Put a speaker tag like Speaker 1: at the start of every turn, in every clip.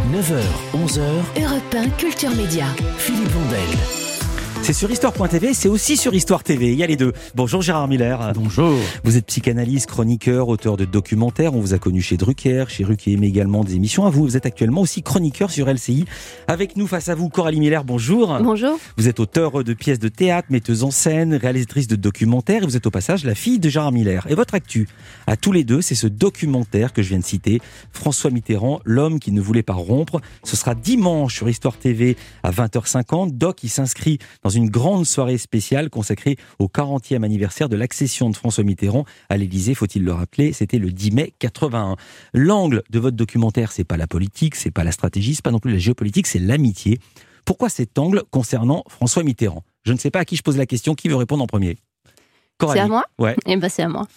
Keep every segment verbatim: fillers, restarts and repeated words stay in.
Speaker 1: neuf heures, onze heures,
Speaker 2: Europe un Culture Média.
Speaker 1: Philippe Vandel.
Speaker 3: C'est sur Histoire point T V, c'est aussi sur Histoire T V. Il y a les deux. Bonjour Gérard Miller.
Speaker 4: Bonjour.
Speaker 3: Vous êtes psychanalyste, chroniqueur, auteur de documentaires. On vous a connu chez Drucker, chez Ruquier, mais également des émissions à vous. Vous êtes actuellement aussi chroniqueur sur L C I. Avec nous, face à vous, Coralie Miller, bonjour.
Speaker 5: Bonjour.
Speaker 3: Vous êtes auteur de pièces de théâtre, metteuse en scène, réalisatrice de documentaires. Et vous êtes au passage la fille de Gérard Miller. Et votre actu, à tous les deux, c'est ce documentaire que je viens de citer. François Mitterrand, l'homme qui ne voulait pas rompre. Ce sera dimanche sur Histoire T V à vingt heures cinquante. Doc, qui s'inscrit dans une grande soirée spéciale consacrée au quarantième anniversaire de l'accession de François Mitterrand à l'Élysée, faut-il le rappeler, c'était le dix mai quatre-vingt-un. L'angle de votre documentaire, c'est pas la politique, c'est pas la stratégie, c'est pas non plus la géopolitique, c'est l'amitié. Pourquoi cet angle concernant François Mitterrand ? Je ne sais pas à qui je pose la question, qui veut répondre en premier ? Coralie.
Speaker 5: C'est à moi ?
Speaker 3: Ouais.
Speaker 5: Eh ben c'est à moi.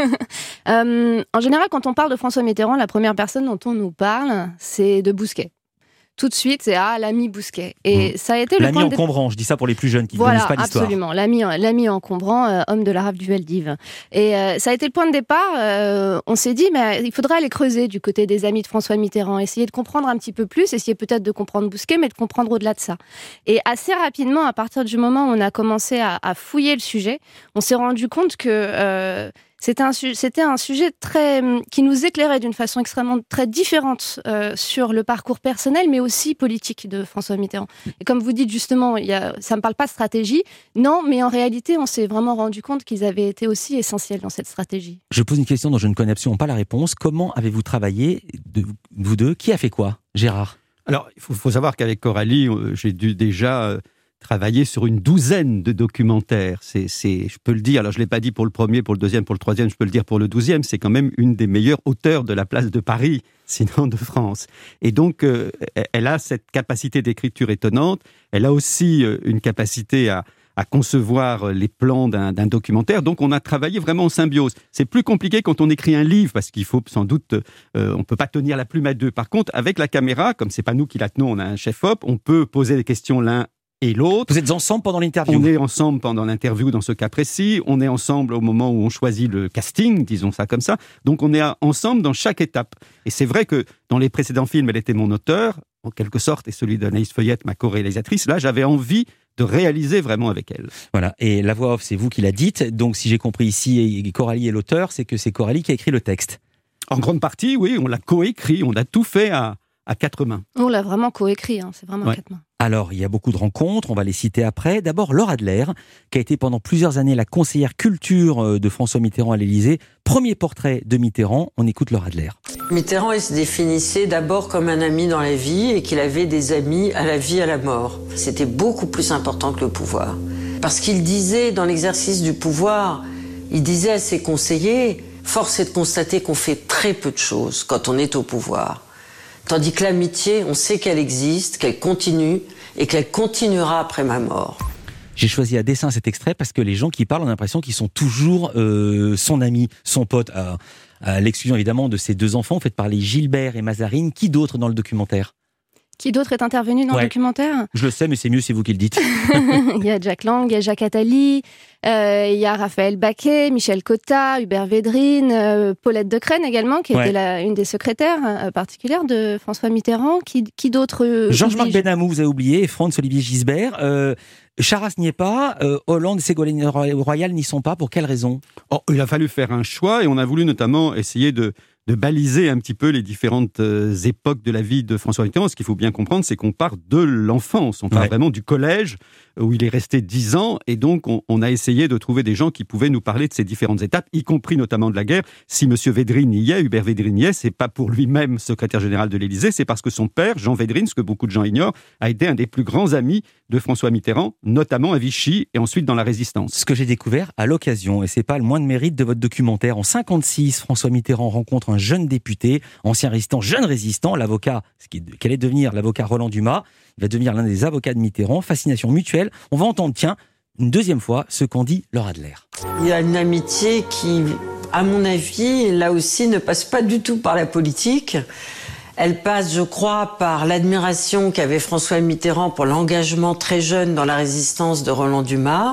Speaker 5: euh, en général, quand on parle de François Mitterrand, la première personne dont on nous parle, c'est de Bousquet. Tout de suite, c'est ah, l'ami Bousquet. Et mmh. ça a été le
Speaker 3: l'ami
Speaker 5: point
Speaker 3: encombrant, de... je dis ça pour les plus jeunes qui ne
Speaker 5: voilà,
Speaker 3: connaissent pas l'histoire.
Speaker 5: Absolument, l'ami, l'ami encombrant, euh, homme de la rave du Veldiv. Et euh, ça a été le point de départ. Euh, on s'est dit, mais il faudrait aller creuser du côté des amis de François Mitterrand, essayer de comprendre un petit peu plus, essayer peut-être de comprendre Bousquet, mais de comprendre au-delà de ça. Et assez rapidement, à partir du moment où on a commencé à, à fouiller le sujet, on s'est rendu compte que euh, C'était un, c'était un sujet très, qui nous éclairait d'une façon extrêmement très différente euh, sur le parcours personnel, mais aussi politique de François Mitterrand. Et comme vous dites justement, il y a, ça ne me parle pas de stratégie, non, mais en réalité, on s'est vraiment rendu compte qu'ils avaient été aussi essentiels dans cette stratégie.
Speaker 3: Je pose une question dont je ne connais absolument pas la réponse. Comment avez-vous travaillé, de, vous deux ? Qui a fait quoi ? Gérard ?
Speaker 4: Alors, il faut, faut savoir qu'avec Coralie, j'ai dû déjà... Euh, travailler sur une douzaine de documentaires. C'est, c'est, je peux le dire, alors je ne l'ai pas dit pour le premier, pour le deuxième, pour le troisième, je peux le dire pour le douzième, c'est quand même une des meilleures auteurs de la place de Paris, sinon de France. Et donc, euh, elle a cette capacité d'écriture étonnante, elle a aussi euh, une capacité à, à concevoir les plans d'un, d'un documentaire, donc on a travaillé vraiment en symbiose. C'est plus compliqué quand on écrit un livre, parce qu'il faut sans doute, euh, on ne peut pas tenir la plume à deux. Par contre, avec la caméra, comme ce n'est pas nous qui la tenons, on a un chef-op, on peut poser des questions l'un et l'autre.
Speaker 3: Vous êtes ensemble pendant l'interview ?
Speaker 4: On est ensemble pendant l'interview dans ce cas précis. On est ensemble au moment où on choisit le casting, disons ça comme ça. Donc on est ensemble dans chaque étape. Et c'est vrai que dans les précédents films, elle était mon auteur, en quelque sorte, et celui d'Anaïs Feuillette, ma co-réalisatrice. Là, j'avais envie de réaliser vraiment avec elle.
Speaker 3: Voilà. Et la voix off, c'est vous qui la dites. Donc si j'ai compris ici, et Coralie est l'auteur, c'est que c'est Coralie qui a écrit le texte.
Speaker 4: En grande partie, oui. On l'a coécrit. On a tout fait à, à quatre mains.
Speaker 5: On l'a vraiment coécrit. Hein, c'est vraiment
Speaker 4: ouais.
Speaker 5: à quatre mains.
Speaker 3: Alors, il y a beaucoup de rencontres, on va les citer après. D'abord, Laure Adler, qui a été pendant plusieurs années la conseillère culture de François Mitterrand à l'Élysée. Premier portrait de Mitterrand, on écoute Laure Adler.
Speaker 6: Mitterrand, il se définissait d'abord comme un ami dans la vie et qu'il avait des amis à la vie, à la mort. C'était beaucoup plus important que le pouvoir. Parce qu'il disait, dans l'exercice du pouvoir, il disait à ses conseillers, force est de constater qu'on fait très peu de choses quand on est au pouvoir. Tandis que l'amitié, on sait qu'elle existe, qu'elle continue et qu'elle continuera après ma mort.
Speaker 3: J'ai choisi à dessein cet extrait parce que les gens qui parlent ont l'impression qu'ils sont toujours euh, son ami, son pote. À, à l'exclusion évidemment de ses deux enfants, faites parler Gilbert et Mazarine. Qui d'autre dans le documentaire ?
Speaker 5: Qui d'autre est intervenu dans
Speaker 3: ouais.
Speaker 5: le documentaire ?
Speaker 3: Je le sais, mais c'est mieux, c'est vous qui le dites.
Speaker 5: Il y a Jack Lang, il y a Jacques Attali, euh, il y a Raphaël Baquet, Michel Cotta, Hubert Védrine, euh, Paulette Decrène également, qui ouais. était la, une des secrétaires euh, particulières de François Mitterrand. Qui, qui d'autre euh,
Speaker 3: Georges-Marc Benamou, vous avez oublié, et Franz-Olivier Gisbert. Euh, Charras n'y est pas, euh, Hollande et Ségolène Royal n'y sont pas. Pour quelle raison ?
Speaker 4: Oh, il a fallu faire un choix et on a voulu notamment essayer de de baliser un petit peu les différentes euh, époques de la vie de François Mitterrand. Ce qu'il faut bien comprendre, c'est qu'on part de l'enfance, on part ouais. vraiment du collège, où il est resté dix ans, et donc on, on a essayé de trouver des gens qui pouvaient nous parler de ces différentes étapes, y compris notamment de la guerre. Si M. Védrine y est, Hubert Védrine y est, c'est pas pour lui-même secrétaire général de l'Élysée, c'est parce que son père, Jean Védrine, ce que beaucoup de gens ignorent, a été un des plus grands amis de François Mitterrand, notamment à Vichy et ensuite dans la Résistance.
Speaker 3: Ce que j'ai découvert à l'occasion, et c'est pas le moins de mérite de votre documentaire, en cinquante-six, François Mitterrand rencontre un jeune député, ancien résistant, jeune résistant, l'avocat, ce qui allait devenir l'avocat Roland Dumas, il va devenir l'un des avocats de Mitterrand, fascination mutuelle. On va entendre, tiens, une deuxième fois, ce qu'en dit Laure Adler.
Speaker 6: Il y a une amitié qui, à mon avis, là aussi, ne passe pas du tout par la politique. Elle passe, je crois, par l'admiration qu'avait François Mitterrand pour l'engagement très jeune dans la résistance de Roland Dumas,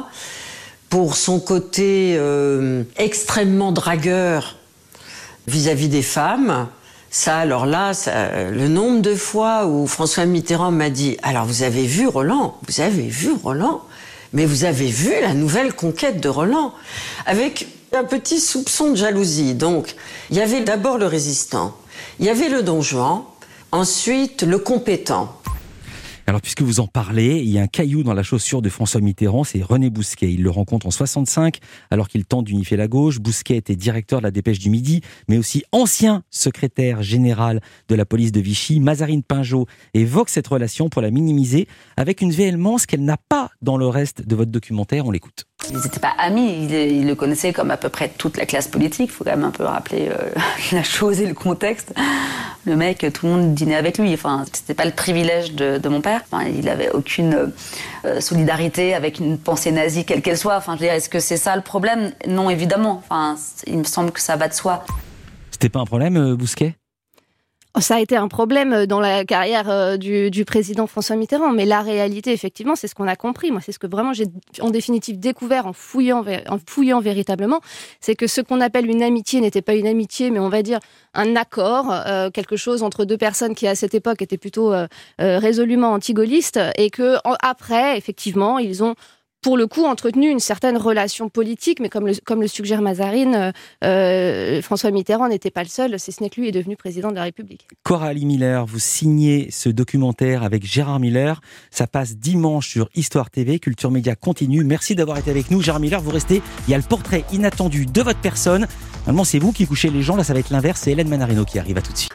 Speaker 6: pour son côté euh, extrêmement dragueur vis-à-vis des femmes, Ça, alors là, ça, le nombre de fois où François Mitterrand m'a dit « Alors, vous avez vu Roland ? Vous avez vu Roland ? Mais vous avez vu la nouvelle conquête de Roland ?» Avec un petit soupçon de jalousie. Donc, il y avait d'abord le résistant, il y avait le don Juan, ensuite le compétent.
Speaker 3: Alors, puisque vous en parlez, il y a un caillou dans la chaussure de François Mitterrand, c'est René Bousquet. Il le rencontre en soixante-cinq, alors qu'il tente d'unifier la gauche. Bousquet était directeur de la Dépêche du Midi, mais aussi ancien secrétaire général de la police de Vichy. Mazarine Pinjot évoque cette relation pour la minimiser, avec une véhémence qu'elle n'a pas dans le reste de votre documentaire. On l'écoute.
Speaker 2: Ils n'étaient pas amis, ils, ils le connaissaient comme à peu près toute la classe politique. Il faut quand même un peu rappeler euh, la chose et le contexte. Le mec, tout le monde dînait avec lui. Enfin, c'était pas le privilège de, de mon père. Enfin, il avait aucune euh, solidarité avec une pensée nazie, quelle qu'elle soit. Enfin, je veux dire, est-ce que c'est ça le problème ? Non, évidemment. Enfin, il me semble que ça va de soi.
Speaker 3: C'était pas un problème, euh, Bousquet ?
Speaker 5: Ça a été un problème dans la carrière du, du président François Mitterrand, mais la réalité, effectivement, c'est ce qu'on a compris. Moi, c'est ce que vraiment j'ai, en définitive, découvert en fouillant, en fouillant véritablement, c'est que ce qu'on appelle une amitié n'était pas une amitié, mais on va dire un accord, euh, quelque chose entre deux personnes qui, à cette époque, étaient plutôt euh, euh, résolument anti-gaullistes, et que en, après, effectivement, ils ont pour le coup, entretenu une certaine relation politique, mais comme le, comme le suggère Mazarine, euh, François Mitterrand n'était pas le seul, si ce n'est que lui est devenu président de la République.
Speaker 3: Coralie Miller, vous signez ce documentaire avec Gérard Miller. Ça passe dimanche sur Histoire T V, Culture Média continue. Merci d'avoir été avec nous. Gérard Miller, vous restez. Il y a le portrait inattendu de votre personne. Normalement, c'est vous qui couchez les gens. Là, ça va être l'inverse. C'est Hélène Manarino qui arrive. À tout de suite.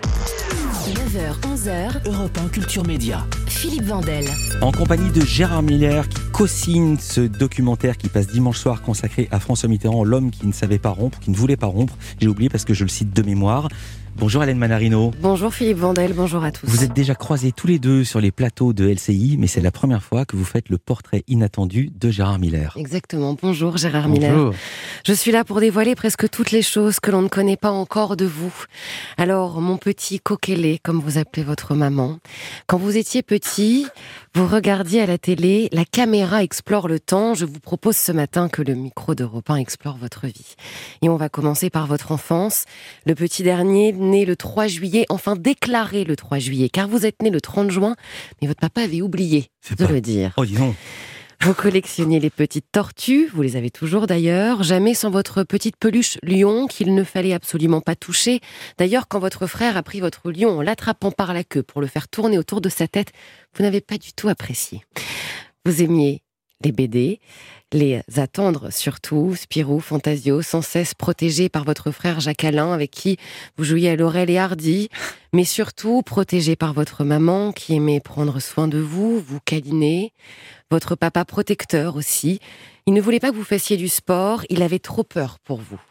Speaker 1: neuf heures, onze heures, Europe un Culture Média. Philippe Vandel.
Speaker 3: En compagnie de Gérard Miller qui co-signe ce documentaire qui passe dimanche soir consacré à François Mitterrand, l'homme qui ne savait pas rompre, qui ne voulait pas rompre. J'ai oublié parce que je le cite de mémoire. Bonjour Hélène Manarino.
Speaker 7: Bonjour Philippe Vandel, bonjour à tous.
Speaker 3: Vous êtes déjà croisés tous les deux sur les plateaux de L C I, mais c'est la première fois que vous faites le portrait inattendu de Gérard Miller.
Speaker 7: Exactement, bonjour Gérard
Speaker 3: bonjour.
Speaker 7: Miller. Je suis là pour dévoiler presque toutes les choses que l'on ne connaît pas encore de vous. Alors, mon petit coquelet, comme vous appelez votre maman, quand vous étiez petit, vous regardiez à la télé, la caméra explore le temps. Je vous propose ce matin que le micro d'Europe un explore votre vie. Et on va commencer par votre enfance. Le petit dernier, né le trois juillet, enfin déclaré le trois juillet, car vous êtes né le trente juin, mais votre papa avait oublié
Speaker 3: C'est
Speaker 7: de
Speaker 3: pas...
Speaker 7: le dire.
Speaker 3: Oh, dis donc.
Speaker 7: Vous collectionnez les petites tortues, vous les avez toujours d'ailleurs, jamais sans votre petite peluche lion qu'il ne fallait absolument pas toucher. D'ailleurs, quand votre frère a pris votre lion en l'attrapant par la queue pour le faire tourner autour de sa tête, vous n'avez pas du tout apprécié. Vous aimiez les B D, les attendre surtout, Spirou, Fantasio, sans cesse protégés par votre frère Jacques-Alain, avec qui vous jouiez à Laurel et Hardy, mais surtout protégés par votre maman qui aimait prendre soin de vous, vous câliner, votre papa protecteur aussi. Il ne voulait pas que vous fassiez du sport, il avait trop peur pour vous.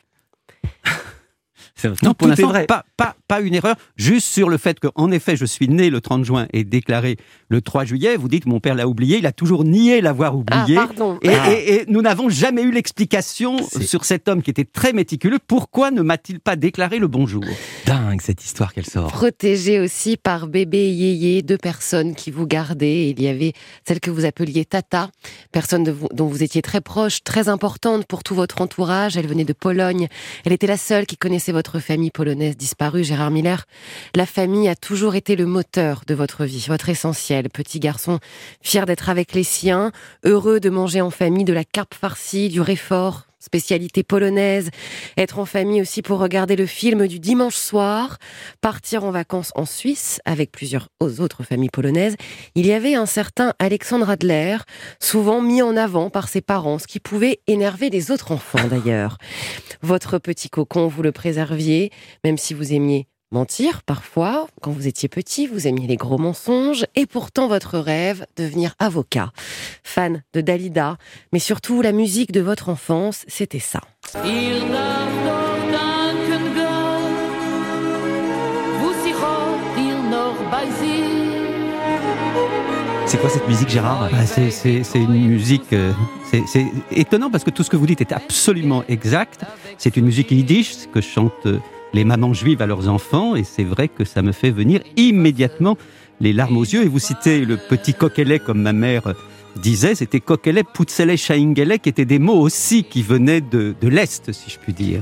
Speaker 4: Non, pour l'instant, pas, pas, pas une erreur. Juste sur le fait qu'en effet, je suis né le trente juin et déclaré le trois juillet. Vous dites, mon père l'a oublié. Il a toujours nié l'avoir oublié.
Speaker 7: Ah, pardon.
Speaker 4: Et,
Speaker 7: Ah.
Speaker 4: et, et nous n'avons jamais eu l'explication
Speaker 3: C'est...
Speaker 4: sur cet homme qui était très méticuleux. Pourquoi ne m'a-t-il pas déclaré le bonjour ?
Speaker 3: Dingue cette histoire qu'elle sort.
Speaker 7: Protégé aussi par bébé et yéyé, deux personnes qui vous gardaient. Il y avait celle que vous appeliez Tata, personne de vous, dont vous étiez très proche, très importante pour tout votre entourage. Elle venait de Pologne. Elle était la seule qui connaissait votre famille polonaise disparue, Gérard Miller. La famille a toujours été le moteur de votre vie, votre essentiel. Petit garçon fier d'être avec les siens, heureux de manger en famille de la carpe farcie, du réfort, spécialité polonaise, être en famille aussi pour regarder le film du dimanche soir, partir en vacances en Suisse avec plusieurs autres familles polonaises. Il y avait un certain Alexandre Adler, souvent mis en avant par ses parents, ce qui pouvait énerver les autres enfants d'ailleurs. Votre petit cocon, vous le préserviez, même si vous aimiez mentir, parfois, quand vous étiez petit, vous aimiez les gros mensonges, et pourtant votre rêve, devenir avocat. Fan de Dalida, mais surtout la musique de votre enfance, c'était ça.
Speaker 3: C'est quoi cette musique, Gérard ?
Speaker 4: Ah, c'est, c'est, c'est une musique... Euh, c'est, c'est étonnant parce que tout ce que vous dites est absolument exact. C'est une musique yiddish que chantent les mamans juives à leurs enfants, et c'est vrai que ça me fait venir immédiatement les larmes aux yeux. Et vous citez le petit coquelet, comme ma mère disait, c'était coquelet, putzele, shaingele, qui étaient des mots aussi qui venaient de, de l'Est, si je puis dire.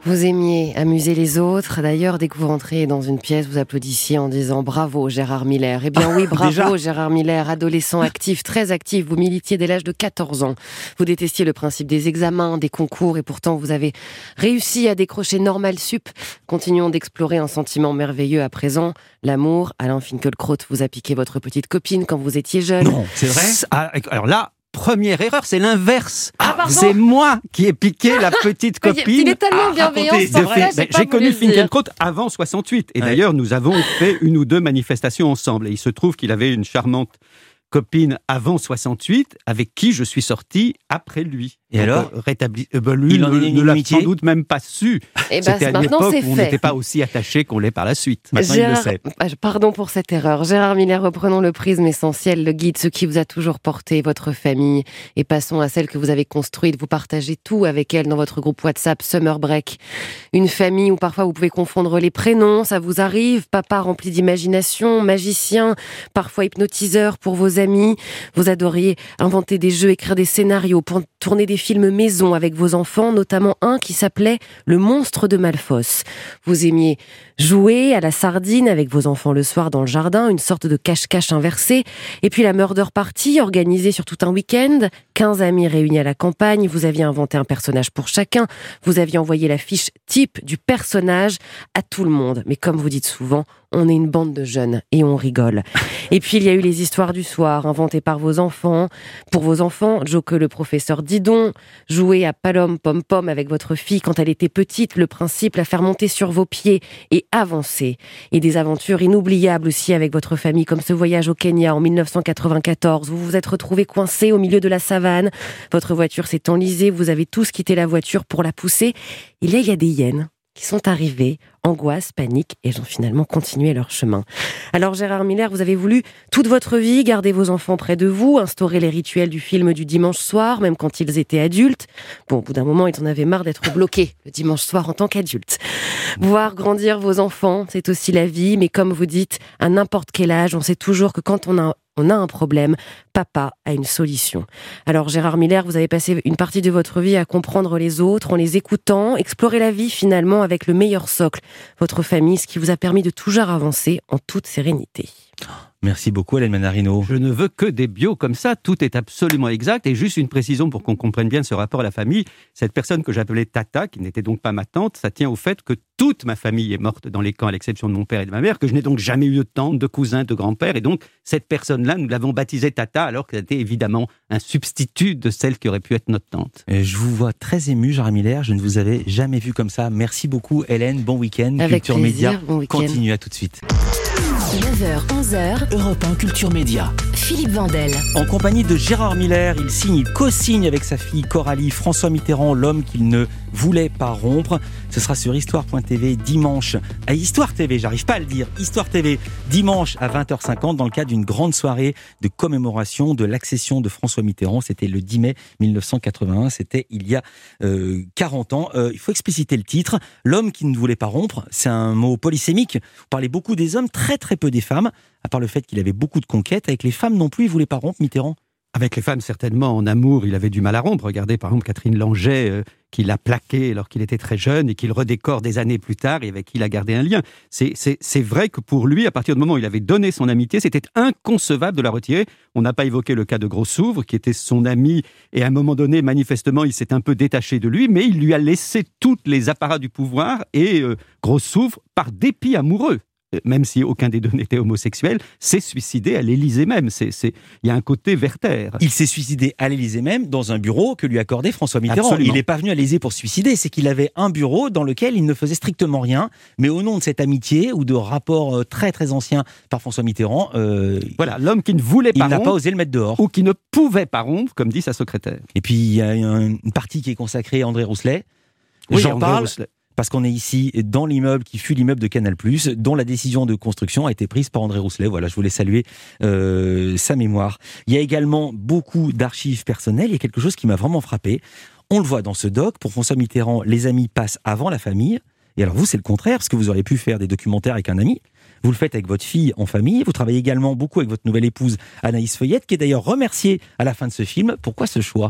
Speaker 7: Vous aimiez amuser les autres. D'ailleurs, dès que vous rentrez dans une pièce, vous applaudissiez en disant « Bravo, Gérard Miller ». Eh bien oui, bravo, Gérard Miller, adolescent actif, très actif. Vous militiez dès l'âge de quatorze ans. Vous détestiez le principe des examens, des concours, et pourtant vous avez réussi à décrocher Normal Sup. Continuons d'explorer un sentiment merveilleux à présent, l'amour. Alain Finkielkraut vous a piqué votre petite copine quand vous étiez jeune.
Speaker 3: Non, c'est vrai.
Speaker 4: Ah, alors là, première erreur, c'est l'inverse.
Speaker 7: Ah, pardon.
Speaker 4: C'est moi qui ai piqué la petite copine.
Speaker 5: Il est tellement bienveillant,
Speaker 3: racontez,
Speaker 5: ce
Speaker 3: c'est vrai.
Speaker 5: parfait,
Speaker 4: Ben,
Speaker 5: pas
Speaker 4: j'ai connu
Speaker 5: voulu le dire.
Speaker 4: Finkielkraut avant soixante-huit. Et
Speaker 3: Ouais.
Speaker 4: d'ailleurs, nous avons fait une ou deux manifestations ensemble. Et il se trouve qu'il avait une charmante copine avant soixante-huit, avec qui je suis sorti après lui.
Speaker 3: Et
Speaker 4: Donc,
Speaker 3: alors
Speaker 4: euh, rétabli, euh, ben, lui
Speaker 3: Il en
Speaker 4: ne,
Speaker 3: est une
Speaker 4: ne l'a
Speaker 3: inimitié
Speaker 4: sans doute même pas su.
Speaker 7: Eh ben,
Speaker 4: C'était à une
Speaker 7: maintenant,
Speaker 4: époque
Speaker 7: c'est
Speaker 4: où on
Speaker 7: fait.
Speaker 4: n'était pas aussi attachés qu'on l'est par la suite. Maintenant, il le
Speaker 7: Gérard-
Speaker 4: sait.
Speaker 7: Ah, Pardon pour cette erreur. Gérard Miller, reprenons le prisme essentiel, le guide, ce qui vous a toujours porté, votre famille, et passons à celle que vous avez construite. Vous partagez tout avec elle dans votre groupe WhatsApp Summer Break. Une famille où parfois vous pouvez confondre les prénoms, ça vous arrive. Papa rempli d'imagination, magicien, parfois hypnotiseur pour vos amis. Vous adoriez inventer des jeux, écrire des scénarios, pour tourner des films maison avec vos enfants, notamment un qui s'appelait Le monstre de Malfosse. Vous aimiez jouer à la sardine avec vos enfants le soir dans le jardin, une sorte de cache-cache inversé. Et puis la murder party organisée sur tout un week-end. quinze amis réunis à la campagne. Vous aviez inventé un personnage pour chacun. Vous aviez envoyé la fiche type du personnage à tout le monde. Mais comme vous dites souvent, on est une bande de jeunes et on rigole. Et puis il y a eu les histoires du soir inventées par vos enfants. Pour vos enfants, Joke le professeur Didon, jouer à Palom Pom Pom avec votre fille quand elle était petite, le principe, la faire monter sur vos pieds et avancer. Et des aventures inoubliables aussi avec votre famille, comme ce voyage au Kenya en dix-neuf cent quatre-vingt-quatorze. Vous vous êtes retrouvés coincés au milieu de la savane. Votre voiture s'est enlisée, vous avez tous quitté la voiture pour la pousser. Et là, il y a des hyènes qui sont arrivés, angoisse, panique, et ont finalement continué leur chemin. Alors Gérard Miller, vous avez voulu toute votre vie garder vos enfants près de vous, instaurer les rituels du film du dimanche soir, même quand ils étaient adultes. Bon, au bout d'un moment, ils en avaient marre d'être bloqués le dimanche soir en tant qu'adultes. Voir grandir vos enfants, c'est aussi la vie, mais comme vous dites, à n'importe quel âge, on sait toujours que quand on a on a un problème, papa a une solution. Alors Gérard Miller, vous avez passé une partie de votre vie à comprendre les autres, en les écoutant, explorer la vie finalement avec le meilleur socle, votre famille, ce qui vous a permis de toujours avancer en toute sérénité.
Speaker 3: Merci beaucoup, Hélène Manarino.
Speaker 4: Je ne veux que des bios comme ça, tout est absolument exact. Et juste une précision pour qu'on comprenne bien ce rapport à la famille. Cette personne que j'appelais Tata, qui n'était donc pas ma tante, ça tient au fait que toute ma famille est morte dans les camps, à l'exception de mon père et de ma mère, que je n'ai donc jamais eu de tante, de cousin, de grand-père. Et donc, cette personne-là, nous l'avons baptisée Tata, alors qu'elle était évidemment un substitut de celle qui aurait pu être notre tante.
Speaker 3: Euh, Je vous vois très ému, Gérard Miller. Je ne vous avais jamais vu comme ça. Merci beaucoup, Hélène. Bon week-end.
Speaker 7: Avec
Speaker 3: Culture
Speaker 7: plaisir,
Speaker 3: Média
Speaker 7: bon week-end.
Speaker 3: continue. À tout de suite.
Speaker 1: neuf heures, onze heures, Europe un Culture Média. Philippe Vandel.
Speaker 3: En compagnie de Gérard Miller, il signe, il co-signe avec sa fille Coralie François Mitterrand, l'homme qu'il ne voulait pas rompre. Ce sera sur Histoire point T V dimanche. À Histoire T V, j'arrive pas à le dire. Histoire T V, dimanche à vingt heures cinquante, dans le cadre d'une grande soirée de commémoration de l'accession de François Mitterrand. C'était le dix mai mille neuf cent quatre-vingt-un. C'était il y a euh, quarante ans. Euh, il faut expliciter le titre. L'homme qui ne voulait pas rompre, c'est un mot polysémique. Vous parlez beaucoup des hommes, très très peu des femmes. À part le fait qu'il avait beaucoup de conquêtes. Avec les femmes non plus, il ne voulait pas rompre, Mitterrand.
Speaker 4: Avec les femmes, certainement, en amour, il avait du mal à rompre. Regardez, par exemple, Catherine Langeais, euh, qui l'a plaqué alors qu'il était très jeune et qu'il redécore des années plus tard et avec qui il a gardé un lien. C'est, c'est, c'est vrai que pour lui, à partir du moment où il avait donné son amitié, c'était inconcevable de la retirer. On n'a pas évoqué le cas de Grossouvre, qui était son ami, et à un moment donné, manifestement, il s'est un peu détaché de lui, mais il lui a laissé tous les apparats du pouvoir et euh, Grossouvre, par dépit amoureux, même si aucun des deux n'était homosexuel, s'est suicidé à l'Élysée même. C'est, c'est... Il y a un côté Werther.
Speaker 3: Il s'est suicidé à l'Élysée même, dans un bureau que lui accordait François Mitterrand.
Speaker 4: Absolument.
Speaker 3: Il n'est pas venu à l'Élysée pour se suicider, c'est qu'il avait un bureau dans lequel il ne faisait strictement rien, mais au nom de cette amitié ou de rapports très très anciens par François Mitterrand, euh,
Speaker 4: Voilà, l'homme qui ne voulait
Speaker 3: il
Speaker 4: pas
Speaker 3: n'a
Speaker 4: rompre,
Speaker 3: pas osé le mettre dehors.
Speaker 4: ou qui ne pouvait pas rompre, comme dit sa secrétaire.
Speaker 3: Et puis il y a une partie qui est consacrée à André Rousselet.
Speaker 4: Oui,
Speaker 3: J'en
Speaker 4: André
Speaker 3: parle
Speaker 4: Rousselet.
Speaker 3: parce qu'on est ici dans l'immeuble qui fut l'immeuble de Canal+, dont la décision de construction a été prise par André Rousselet. Voilà, je voulais saluer euh, sa mémoire. Il y a également beaucoup d'archives personnelles. Il y a quelque chose qui m'a vraiment frappé. On le voit dans ce doc. Pour François Mitterrand, les amis passent avant la famille. Et alors vous, c'est le contraire, parce que vous auriez pu faire des documentaires avec un ami. Vous le faites avec votre fille en famille. Vous travaillez également beaucoup avec votre nouvelle épouse Anaïs Feuillette, qui est d'ailleurs remerciée à la fin de ce film. Pourquoi ce choix ?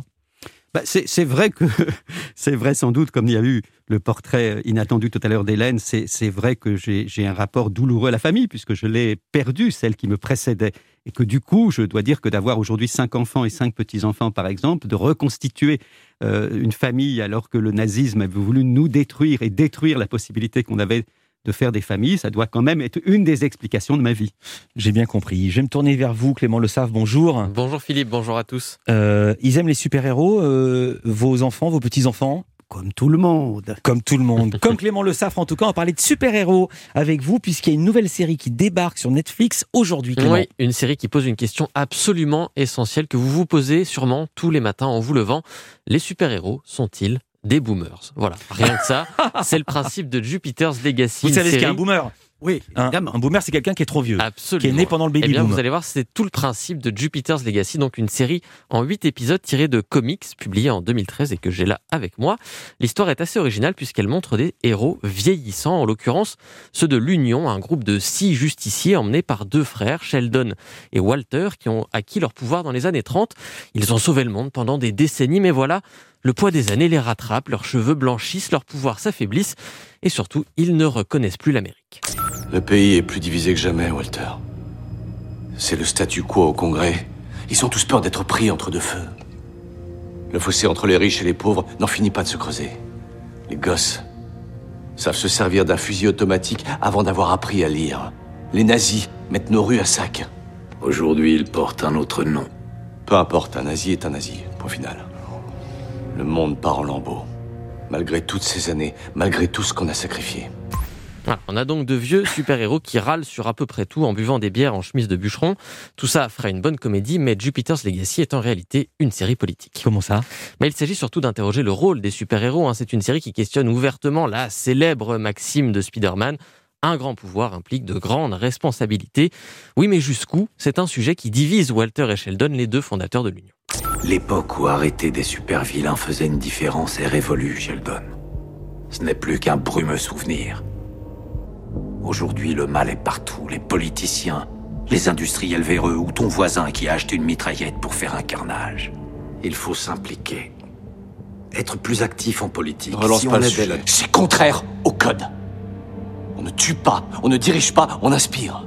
Speaker 4: Bah, c'est, c'est vrai que c'est vrai sans doute, comme il y a eu le portrait inattendu tout à l'heure d'Hélène, c'est, c'est vrai que j'ai, j'ai un rapport douloureux à la famille puisque je l'ai perdue, celle qui me précédait. Et que du coup, je dois dire que d'avoir aujourd'hui cinq enfants et cinq petits-enfants, par exemple, de reconstituer euh, une famille alors que le nazisme avait voulu nous détruire et détruire la possibilité qu'on avait de faire des familles, ça doit quand même être une des explications de ma vie.
Speaker 3: J'ai bien compris. Je vais me tourner vers vous, Clément Le Save, bonjour.
Speaker 8: Bonjour Philippe, bonjour à tous.
Speaker 3: Euh, ils aiment les super-héros, euh, vos enfants, vos petits-enfants ?
Speaker 4: Comme tout le monde.
Speaker 3: Comme tout le monde. Comme Clément Le Safre, en tout cas, on va parler de super-héros avec vous, puisqu'il y a une nouvelle série qui débarque sur Netflix aujourd'hui, Clément.
Speaker 8: Oui, une série qui pose une question absolument essentielle que vous vous posez sûrement tous les matins en vous levant. Les super-héros sont-ils des boomers? Voilà, rien que ça. C'est le principe de Jupiter's Legacy.
Speaker 3: Vous savez
Speaker 8: série...
Speaker 3: ce qu'est un boomer?
Speaker 4: Oui,
Speaker 3: un, un boomer, c'est quelqu'un qui est trop vieux,
Speaker 8: Absolument.
Speaker 3: Qui est né pendant le baby
Speaker 8: boom. Eh bien,
Speaker 3: boom.
Speaker 8: vous allez voir, c'est tout le principe de Jupiter's Legacy, donc une série en huit épisodes tirés de comics publiés en deux mille treize et que j'ai là avec moi. L'histoire est assez originale puisqu'elle montre des héros vieillissants, en l'occurrence ceux de l'Union, un groupe de six justiciers emmenés par deux frères, Sheldon et Walter, qui ont acquis leur pouvoir dans les années trente. Ils ont sauvé le monde pendant des décennies, mais voilà, le poids des années les rattrape, leurs cheveux blanchissent, leurs pouvoirs s'affaiblissent et surtout, ils ne reconnaissent plus l'Amérique.
Speaker 9: Le pays est plus divisé que jamais, Walter. C'est le statu quo au Congrès. Ils ont tous peur d'être pris entre deux feux. Le fossé entre les riches et les pauvres n'en finit pas de se creuser. Les gosses savent se servir d'un fusil automatique avant d'avoir appris à lire. Les nazis mettent nos rues à sac.
Speaker 10: Aujourd'hui, ils portent un autre nom.
Speaker 9: Peu importe, un nazi est un nazi, point final. Le monde part en lambeaux. Malgré toutes ces années, malgré tout ce qu'on a sacrifié.
Speaker 8: Voilà, on a donc de vieux super-héros qui râlent sur à peu près tout en buvant des bières en chemise de bûcheron. Tout ça ferait une bonne comédie, mais Jupiter's Legacy est en réalité une série politique.
Speaker 3: Comment ça ?
Speaker 8: Mais il s'agit surtout d'interroger le rôle des super-héros. Hein. C'est une série qui questionne ouvertement la célèbre maxime de Spider-Man. Un grand pouvoir implique de grandes responsabilités. Oui, mais jusqu'où ? C'est un sujet qui divise Walter et Sheldon, les deux fondateurs de l'Union.
Speaker 10: L'époque où arrêter des super-vilains faisait une différence est révolue, Sheldon. Ce n'est plus qu'un brumeux souvenir. Aujourd'hui, le mal est partout. Les politiciens, les industriels véreux ou ton voisin qui a acheté une mitraillette pour faire un carnage. Il faut s'impliquer. Être plus actif en politique.
Speaker 9: Relance
Speaker 10: si
Speaker 9: pas
Speaker 10: on
Speaker 9: le
Speaker 10: est
Speaker 9: sujet.
Speaker 10: la...
Speaker 9: C'est contraire au code. On ne tue pas, on ne dirige pas, on inspire.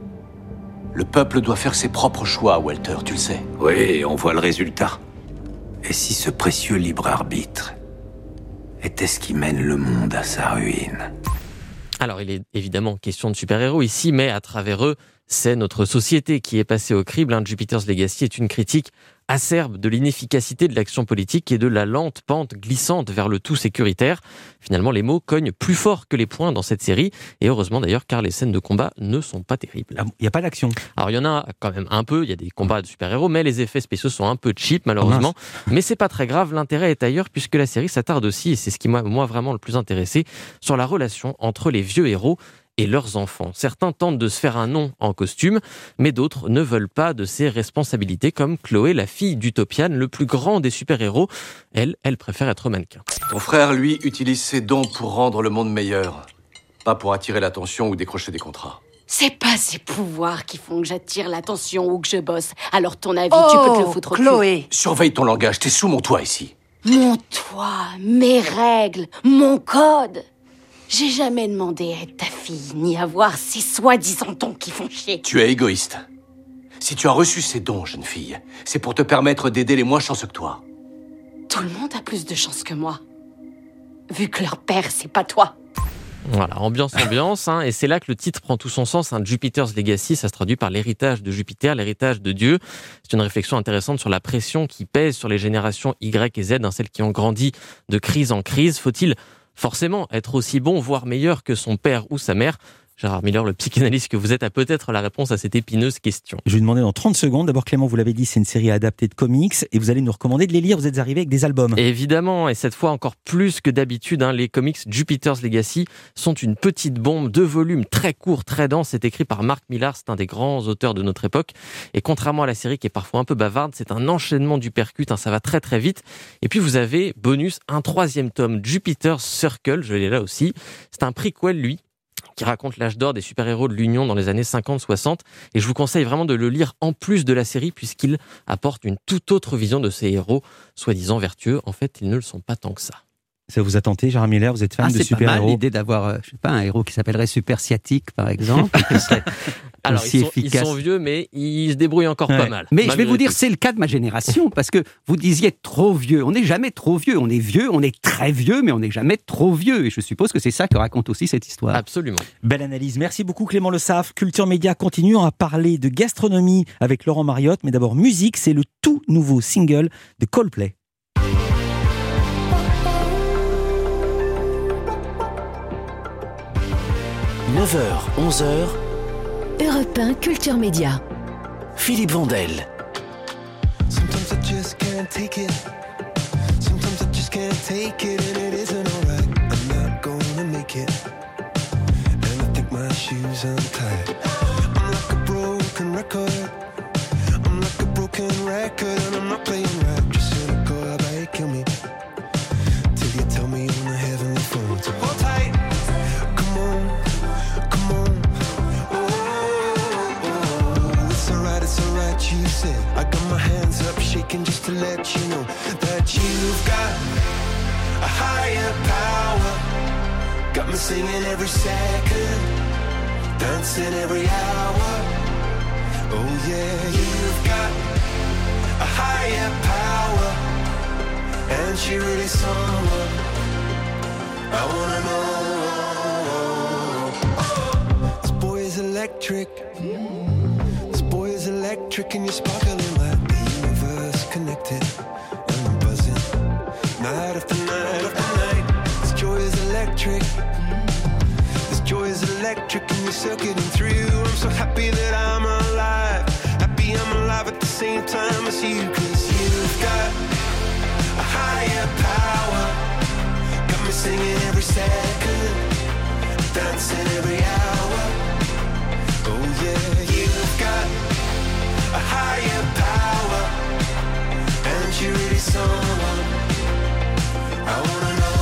Speaker 9: Le peuple doit faire ses propres choix, Walter, tu le sais.
Speaker 10: Oui, on voit le résultat. Et si ce précieux libre arbitre était ce qui mène le monde à sa ruine ?
Speaker 8: Alors, il est évidemment question de super-héros ici, mais à travers eux, c'est notre société qui est passée au crible. Hein. Jupiter's Legacy est une critique acerbe de l'inefficacité de l'action politique et de la lente pente glissante vers le tout sécuritaire. Finalement, les mots cognent plus fort que les poings dans cette série, et heureusement d'ailleurs, car les scènes de combat ne sont pas terribles.
Speaker 3: Il n'y a pas d'action.
Speaker 8: Alors, il y en a quand même un peu, il y a des combats de super-héros, mais les effets spéciaux sont un peu cheap, malheureusement. Oh, mais c'est pas très grave, l'intérêt est ailleurs, puisque la série s'attarde aussi, et c'est ce qui m'a moi vraiment le plus intéressé, sur la relation entre les vieux héros et leurs enfants. Certains tentent de se faire un nom en costume, mais d'autres ne veulent pas de ces responsabilités, comme Chloé, la fille d'Utopian, le plus grand des super-héros. Elle, elle préfère être mannequin.
Speaker 9: Ton frère, lui, utilise ses dons pour rendre le monde meilleur, pas pour attirer l'attention ou décrocher des contrats.
Speaker 11: C'est pas ces pouvoirs qui font que j'attire l'attention ou que je bosse. Alors ton avis,
Speaker 6: oh,
Speaker 11: tu peux te le foutre au cul.
Speaker 6: Chloé.
Speaker 9: Surveille ton langage, t'es sous mon toit ici.
Speaker 11: Mon toit, mes règles, mon code. J'ai jamais demandé à être ta fille, ni à voir ces soi-disant dons qui font chier.
Speaker 9: Tu es égoïste. Si tu as reçu ces dons, jeune fille, c'est pour te permettre d'aider les moins chanceux que toi.
Speaker 11: Tout le monde a plus de chance que moi. Vu que leur père, c'est pas toi.
Speaker 8: Voilà, ambiance, ambiance, hein, et c'est là que le titre prend tout son sens. Hein, Jupiter's Legacy, ça se traduit par l'héritage de Jupiter, l'héritage de Dieu. C'est une réflexion intéressante sur la pression qui pèse sur les générations Y et Z, hein, celles qui ont grandi de crise en crise. Faut-il forcément être aussi bon, voire meilleur que son père ou sa mère? Gérard Miller, le psychanalyste que vous êtes, a peut-être la réponse à cette épineuse question.
Speaker 3: Je vais vous demander dans trente secondes. D'abord, Clément, vous l'avez dit, c'est une série adaptée de comics et vous allez nous recommander de les lire. Vous êtes arrivé avec des albums.
Speaker 8: Évidemment, et cette fois encore plus que d'habitude, hein, les comics Jupiter's Legacy sont une petite bombe, deux volumes très courts, très denses. C'est écrit par Mark Millar, c'est un des grands auteurs de notre époque. Et contrairement à la série qui est parfois un peu bavarde, c'est un enchaînement du percute, hein, ça va très très vite. Et puis vous avez, bonus, un troisième tome, Jupiter's Circle, je l'ai là aussi. C'est un prequel, lui. qui raconte l'âge d'or des super-héros de l'Union dans les années cinquante soixante. Et je vous conseille vraiment de le lire en plus de la série, puisqu'il apporte une toute autre vision de ces héros, soi-disant vertueux. En fait, ils ne le sont pas tant que ça.
Speaker 3: Ça vous a tenté, Gérard Miller? Vous êtes fan
Speaker 4: ah,
Speaker 3: de super-héros?
Speaker 4: C'est pas mal l'idée d'avoir, euh, je sais pas, un héros qui s'appellerait Super Sciatique, par exemple, qui serait
Speaker 8: Alors,
Speaker 4: aussi
Speaker 8: ils sont,
Speaker 4: efficace.
Speaker 8: ils sont vieux, mais ils se débrouillent encore
Speaker 3: ouais.
Speaker 8: pas mal.
Speaker 4: Mais je vais vous dire, c'est le cas de ma génération, parce que vous disiez trop vieux. On n'est jamais trop vieux. On est vieux, on est très vieux, mais on n'est jamais trop vieux. Et je suppose que c'est ça que raconte aussi cette histoire.
Speaker 8: Absolument.
Speaker 3: Belle analyse. Merci beaucoup, Clément Le Saff. Culture Média continue. On va parler de gastronomie avec Laurent Mariotte. Mais d'abord, musique. C'est le tout nouveau single de Coldplay.
Speaker 1: neuf heures, onze heures, Europe un Culture Média. Philippe Vandel.
Speaker 12: Sometimes I just can't take it. Sometimes I just can't take it, and it isn't alright. I'm not gonna make it, and I think my shoes untied. I'm like a broken record. I'm like a broken record, and I'm not playing right. Just cynical, how about you kill me till you tell me on the heavenly phone. So hold tight. Come on, come on. Oh, oh, oh. It's alright, it's alright. You said I got my hands up, shaking just to let you know that you've got a higher power. Got me singing every second, dancing every hour. Oh yeah, you've got a higher power, and she really someone I wanna know. This boy is electric. This boy is electric, and you're sparkling like the universe connected. And I'm buzzing night after night after night. This joy is electric. This joy is electric, and you're circuiting through. I'm so happy that I'm alive. Happy I'm alive at the same time as you, 'cause you've got a higher power. Got me singing every second, dancing every hour. Oh yeah, you've got a higher power, and you're really someone I wanna know.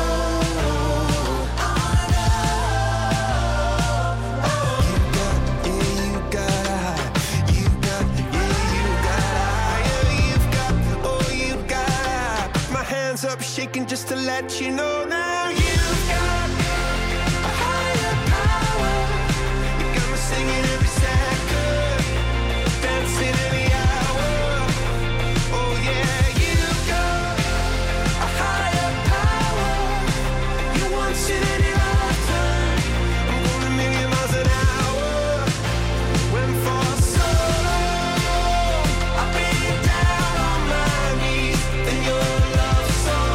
Speaker 12: Up shaking just to let you know now you've got a higher power. You got me singing every second, dancing every hour. Oh yeah, you've got a higher power. You once in any lifetime. I'm going a million miles an hour. When for so long I've been down on my knees in your love.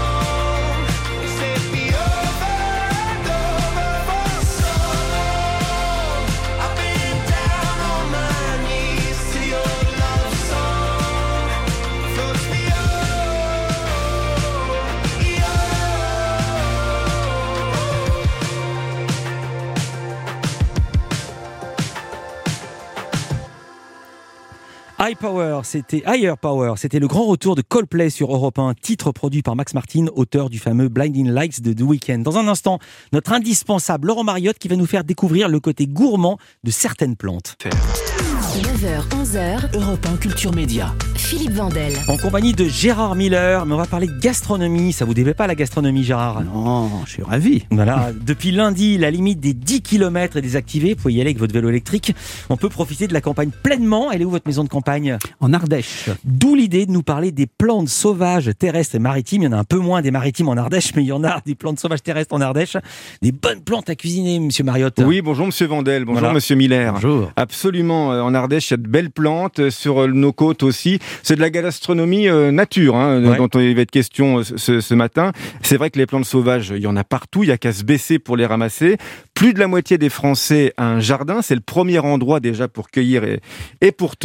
Speaker 3: High Power, c'était Higher Power, c'était le grand retour de Coldplay sur Europe un, titre produit par Max Martin, auteur du fameux Blinding Lights de The Weeknd. Dans un instant, notre indispensable Laurent Mariotte qui va nous faire découvrir le côté gourmand de certaines plantes.
Speaker 1: neuf heures, onze heures, Europe un Culture Média. Philippe Vandel.
Speaker 3: En compagnie de Gérard Miller, mais on va parler de gastronomie. Ça vous déplaît pas la gastronomie, Gérard?
Speaker 4: Non, je suis ravi.
Speaker 3: Voilà, depuis lundi, la limite des dix kilomètres est désactivée. Vous pouvez y aller avec votre vélo électrique. On peut profiter de la campagne pleinement. Elle est où votre maison de campagne?
Speaker 4: En Ardèche.
Speaker 3: D'où l'idée de nous parler des plantes sauvages terrestres et maritimes. Il y en a un peu moins des maritimes en Ardèche, mais il y en a des plantes sauvages terrestres en Ardèche. Des bonnes plantes à cuisiner, monsieur Mariotte.
Speaker 13: Oui, bonjour monsieur Vandel, bonjour
Speaker 3: voilà.
Speaker 13: monsieur Miller.
Speaker 4: Bonjour.
Speaker 13: Absolument, en Ardèche, il y a de belles plantes, sur nos côtes aussi. C'est de la gastronomie euh, nature, hein, ouais. dont il va être question ce, ce matin. C'est vrai que les plantes sauvages, il y en a partout, il n'y a qu'à se baisser pour les ramasser. Plus de la moitié des Français a un jardin, c'est le premier endroit déjà pour cueillir. Et, et pourtant,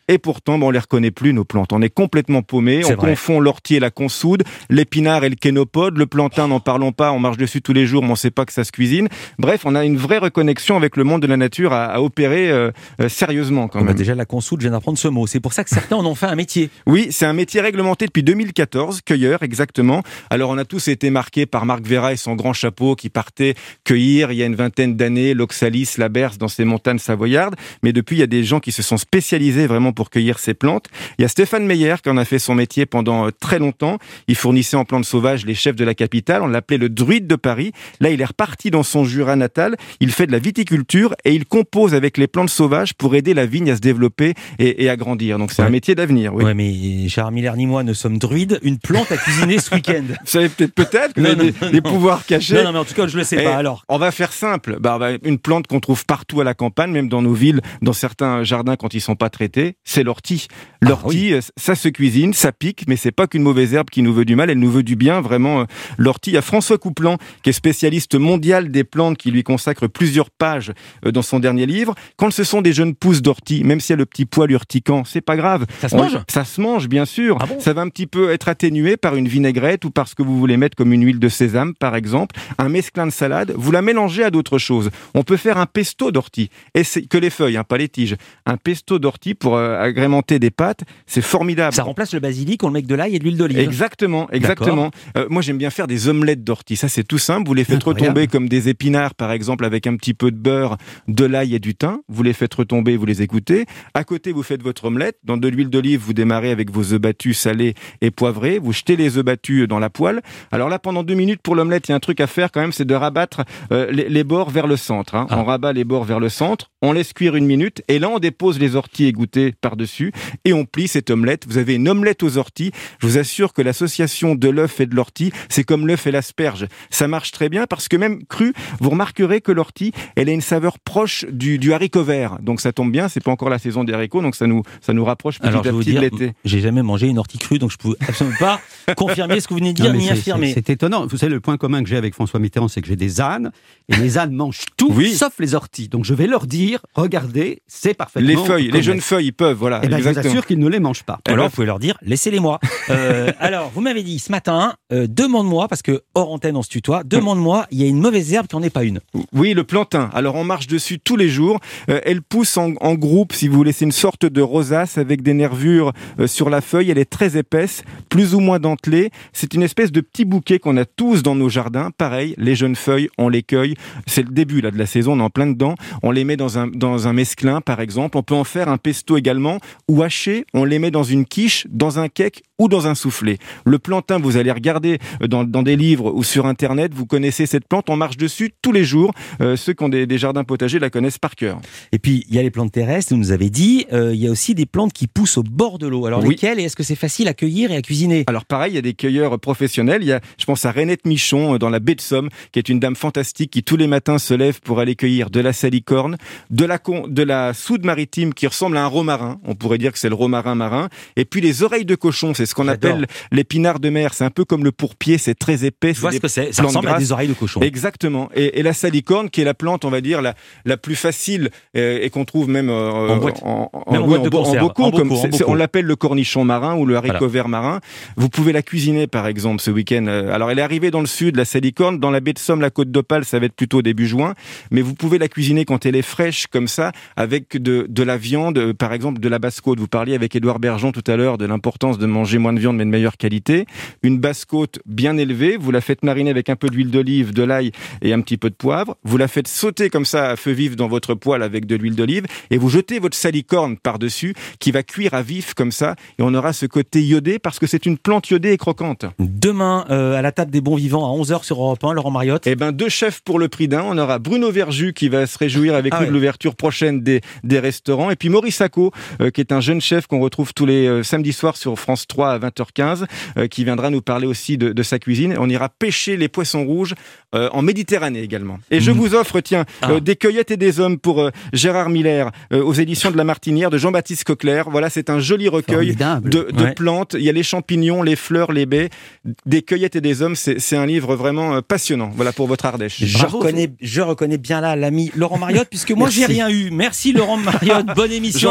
Speaker 13: Et pourtant, ben, on les reconnaît plus, nos plantes. On est complètement paumés.
Speaker 3: C'est
Speaker 13: on
Speaker 3: vrai.
Speaker 13: confond l'ortie et la consoude, l'épinard et le kénopode, le plantain, n'en parlons pas, on marche dessus tous les jours, mais on sait pas que ça se cuisine. Bref, on a une vraie reconnexion avec le monde de la nature à, à opérer euh, euh, sérieusement quand
Speaker 3: On
Speaker 13: même.
Speaker 3: a déjà la consoude, je viens d'apprendre ce mot. C'est pour ça que certains en ont fait un métier.
Speaker 13: Oui, c'est un métier réglementé depuis deux mille quatorze, cueilleur exactement. Alors on a tous été marqués par Marc Vera et son grand chapeau qui partait cueillir il y a une vingtaine d'années l'oxalis, la berce dans ces montagnes savoyardes. Mais depuis, il y a des gens qui se sont spécialisés vraiment pour cueillir ces plantes. Il y a Stéphane Meyer qui en a fait son métier pendant très longtemps. Il fournissait en plantes sauvages les chefs de la capitale. On l'appelait le druide de Paris. Là, il est reparti dans son Jura natal. Il fait de la viticulture et il compose avec les plantes sauvages pour aider la vigne à se développer et, et à grandir. Donc c'est
Speaker 3: Ouais.
Speaker 13: un métier d'avenir. Oui.
Speaker 3: Ouais, mais Gérard Miller ni moi ne sommes druides. Une plante à cuisiner ce week-end.
Speaker 13: Vous savez peut-être peut-être que vous
Speaker 3: Non,
Speaker 13: avez
Speaker 3: non,
Speaker 13: des,
Speaker 3: non,
Speaker 13: des
Speaker 3: non.
Speaker 13: pouvoirs cachés.
Speaker 3: Non, non, mais en tout cas, je le sais
Speaker 13: Et
Speaker 3: pas. Alors,
Speaker 13: on va faire simple. Bah, bah, une plante qu'on trouve partout à la campagne, même dans nos villes, dans certains jardins quand ils sont pas traités, c'est l'ortie. L'ortie,
Speaker 3: Ah, oui.
Speaker 13: ça se cuisine, ça pique, mais c'est pas qu'une mauvaise herbe qui nous veut du mal, elle nous veut du bien, vraiment. L'ortie, il y a François Couplan, qui est spécialiste mondial des plantes, qui lui consacre plusieurs pages dans son dernier livre. Quand ce sont des jeunes pousses d'ortie, même s'il y a le petit poil urticant, c'est pas grave.
Speaker 3: ça se
Speaker 13: On-
Speaker 3: mange.
Speaker 13: Ça se mange, bien sûr.
Speaker 3: Ah bon
Speaker 13: Ça va un petit peu être atténué par une vinaigrette ou parce que vous voulez mettre comme une huile de sésame, par exemple. Un mesclin de salade, vous la mélangez à d'autres choses. On peut faire un pesto d'ortie. Et c'est que les feuilles, hein, pas les tiges. Un pesto d'ortie pour euh, agrémenter des pâtes, c'est formidable.
Speaker 3: Ça remplace le basilic, on le met avec de l'ail et de l'huile d'olive.
Speaker 13: Exactement, exactement. Euh, moi, j'aime bien faire des omelettes d'ortie. Ça, c'est tout simple. Vous les faites
Speaker 3: Incroyable.
Speaker 13: retomber comme des épinards, par exemple, avec un petit peu de beurre, de l'ail et du thym. Vous les faites retomber, vous les égouttez. À côté, vous faites votre omelette. Dans de l'huile d'olive, vous démarrez avec vos œufs battus salés et poivrés. Vous jetez les œufs battus dans la poêle. Alors là, pendant deux minutes pour l'omelette, il y a un truc à faire quand même, c'est de rabattre euh, les, les bords vers le centre. Hein.
Speaker 3: Ah.
Speaker 13: On rabat les bords vers le centre. On laisse cuire une minute. Et là, on dépose les orties égouttées par-dessus. Et on plie cette omelette. Vous avez une omelette aux orties. Je vous assure que l'association de l'œuf et de l'ortie, c'est comme l'œuf et l'asperge. Ça marche très bien parce que même cru, vous remarquerez que l'ortie, elle a une saveur proche du, du haricot vert. Donc ça tombe bien, c'est pas encore la saison des haricots, donc ça nous, ça nous rapproche petit
Speaker 3: Alors, je
Speaker 13: à
Speaker 3: vais vous
Speaker 13: petit de
Speaker 3: dire,
Speaker 13: l'été.
Speaker 3: j'ai jamais mangé une ortie crue, donc je peux absolument pas confirmer ce que vous venez de dire
Speaker 4: Non, mais
Speaker 3: ni
Speaker 4: c'est-
Speaker 3: affirmer.
Speaker 4: C'est c'est étonnant. Vous savez, le point commun que j'ai avec François Mitterrand, c'est que j'ai des ânes, et les ânes mangent tout,
Speaker 13: Oui.
Speaker 4: sauf les orties. Donc je vais leur dire, regardez, c'est parfaitement
Speaker 13: Les feuilles, les
Speaker 4: correct.
Speaker 13: jeunes feuilles, ils peuvent, voilà.
Speaker 4: Eh ben, je vous
Speaker 13: exactement.
Speaker 4: assure qu'ils ne les mangent pas.
Speaker 3: Ou alors, vous pouvez leur dire, laissez-les-moi. Euh, alors, vous m'avez dit ce matin, euh, demande-moi, parce que hors antenne on se tutoie, demande-moi, il y a une mauvaise herbe qui n'en est pas une.
Speaker 13: Oui, le plantain. Alors on marche dessus tous les jours. Euh, elle pousse en, en groupe, si vous voulez. C'est une sorte de rosace avec des nervures euh, sur la feuille. Elle est très épaisse, plus ou moins dentelée. C'est une espèce de petit bouquet qu'on a tous dans nos jardins. Pareil, les jeunes feuilles, on les cueille. C'est le début là de la saison, on est en plein dedans. On les met dans un, dans un mesclin, par exemple. On peut en faire un pesto également. Ou haché, on les met dans une quiche, dans un cake ou dans un soufflé. Le plantain, vous allez regarder dans, dans des livres ou sur Internet, vous connaissez cette plante, on marche dessus tous les jours. Euh, ceux qui ont des, des jardins potagers la connaissent par cœur.
Speaker 3: Et puis, il y a les plantes terrestres, vous nous avez dit, euh, il y a aussi des plantes qui poussent au bord de l'eau. Alors,
Speaker 13: Oui.
Speaker 3: lesquelles, et est-ce que c'est facile à cueillir et à cuisiner?
Speaker 13: Alors pareil, il y a des cueilleurs professionnels. Il y a, je pense à Renette Michon euh, dans la baie de Somme, qui est une dame fantastique qui tous les matins se lève pour aller cueillir de la salicorne, de la, con, de la soude maritime qui ressemble à un romarin. On pourrait dire que c'est le romarin marin. Et puis les oreilles de cochon, c'est ce qu'on
Speaker 3: J'adore.
Speaker 13: appelle l'épinard de mer. C'est un peu comme le pourpier, c'est très épais.
Speaker 3: Je vois
Speaker 13: des
Speaker 3: ce que c'est, ça
Speaker 13: plantes
Speaker 3: ressemble à
Speaker 13: grasses.
Speaker 3: des oreilles de cochon.
Speaker 13: Exactement. Et, et la salicorne, qui est la plante, on va dire, la, la plus facile euh, et qu'on trouve même euh,
Speaker 3: En boîte.
Speaker 13: en, en,
Speaker 3: Même en
Speaker 13: oui,
Speaker 3: boîte de
Speaker 13: bo- en
Speaker 3: conserve.
Speaker 13: bocaux,
Speaker 3: En
Speaker 13: comme
Speaker 3: bocaux, en
Speaker 13: c'est- c'est-
Speaker 3: bocaux.
Speaker 13: on l'appelle le cornichon marin ou le haricot
Speaker 3: Voilà.
Speaker 13: vert marin. Vous pouvez la cuisiner, par exemple, ce week-end. Euh, Alors, elle est arrivée dans le sud, la salicorne, dans la baie de Somme, la côte d'Opale, ça va être plutôt début juin. Mais vous pouvez la cuisiner quand elle est fraîche, comme ça, avec de, de la viande, euh, par exemple, de la basse-côte. Vous parliez avec Édouard Bergeon tout à l'heure de l'importance de manger moins de viande, mais de meilleure qualité. Une basse-côte bien élevée, vous la faites mariner avec un peu d'huile d'olive, de l'ail et un petit peu de poivre. Vous la faites sauter comme ça à feu vif dans votre poêle avec de l'huile d'olive et vous jetez votre salicorne par-dessus qui va cuire à vif comme ça et on aura ce côté iodé parce que c'est une plante iodée et croquante.
Speaker 3: Demain, euh, à la table des bons vivants, à onze heures sur Europe un, Laurent Mariotte.
Speaker 13: Eh ben, deux chefs pour le prix d'un. On aura Bruno Verjus qui va se réjouir avec
Speaker 3: Ah
Speaker 13: nous
Speaker 3: ouais.
Speaker 13: de l'ouverture prochaine des, des restaurants. Et puis Maurice Sacco, euh, qui est un jeune chef qu'on retrouve tous les euh, samedis soirs sur France trois à vingt heures quinze, euh, qui viendra nous parler aussi de, de sa cuisine. On ira pêcher les poissons rouges euh, en Méditerranée également. Et je
Speaker 3: Mmh.
Speaker 13: vous offre, tiens,
Speaker 3: Ah.
Speaker 13: euh, des cueillettes et des hommes pour euh, Gérard Miller euh, aux éditions de La Martinière de Jean-Baptiste Coquelaire. Voilà, c'est un joli recueil
Speaker 4: Formidable.
Speaker 13: de, de
Speaker 3: Ouais.
Speaker 13: plantes. Il y a les champignons, les fleurs, les baies, des cueillettes et des hommes. C'est, c'est un livre vraiment euh, passionnant. Voilà pour votre Ardèche.
Speaker 3: Je
Speaker 4: Bravo.
Speaker 3: reconnais, je reconnais bien là l'ami Laurent Mariotte, puisque moi j'ai
Speaker 4: Merci.
Speaker 3: rien eu. Merci Laurent Mariotte, bonne émission,
Speaker 13: J'en
Speaker 3: à
Speaker 13: ai
Speaker 3: la
Speaker 13: un
Speaker 3: semaine
Speaker 13: autre